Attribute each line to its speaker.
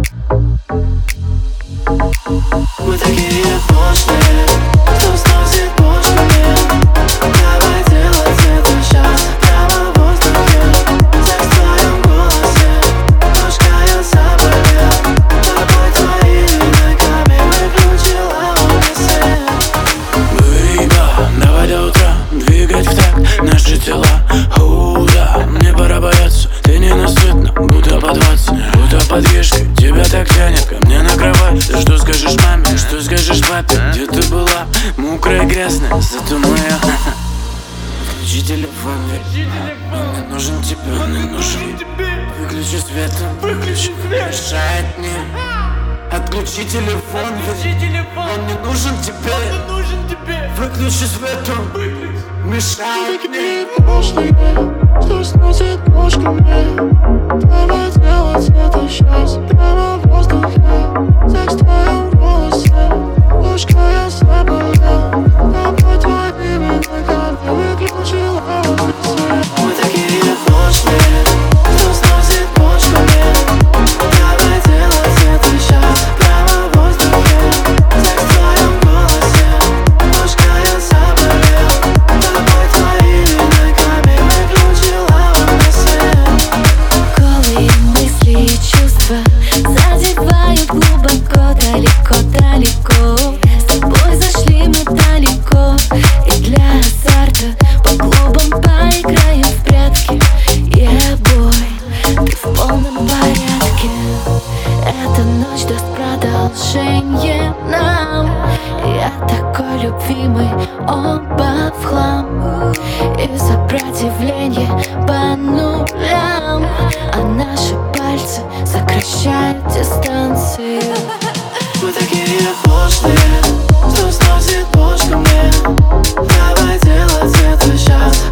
Speaker 1: Мы такие пошлые, что сносит бошками. Давай делать это сейчас, прямо в воздухе. Секс в твоем голосе, ножка я заболел. Тобой твоими ногами выключила мне свет.
Speaker 2: Бэйба, давай до утра двигать в такт наши тела. Да, мне пора бояться, ты ненасытна, будто под 20, будто под вешкой. Тебя так тянет ко мне на кровать. Ты что скажешь маме, что скажешь папе? Где ты была, мокрая, грязная, зато моя. Включи телефон, мне нужен тебе, мне нужен. Выключи свет, выключи, мешает мне. Отключи телефон, он не нужен тебе. Выключи свет, он мешает мне.
Speaker 1: Пошлые, что сносит ножками. Давай делать это сейчас, прямо в воздухе. Секс в твоем голосе, ножка я заболел. Тобой твоими ногами выключила мне свет. Мы такие пошлые, что сносит ножками. Давай делать это сейчас, прямо в воздухе. Секс в твоем голосе, ножка я заболел. Тобой твоими ногами выключила мне свет.
Speaker 3: Голые мысли и чувства задевают глубоко, далеко-далеко. С тобой зашли мы далеко, и для азарта по клубам поиграем в прятки. Yeah, boy, ты в полном порядке. Эта ночь даст продолжение нам. Я такой любимый, оба в хлам. И сопротивление по нулям, а наши пальцы сокращают дистанцию.
Speaker 1: Мы такие пошлые, что сносит бошками. Давай делать это сейчас,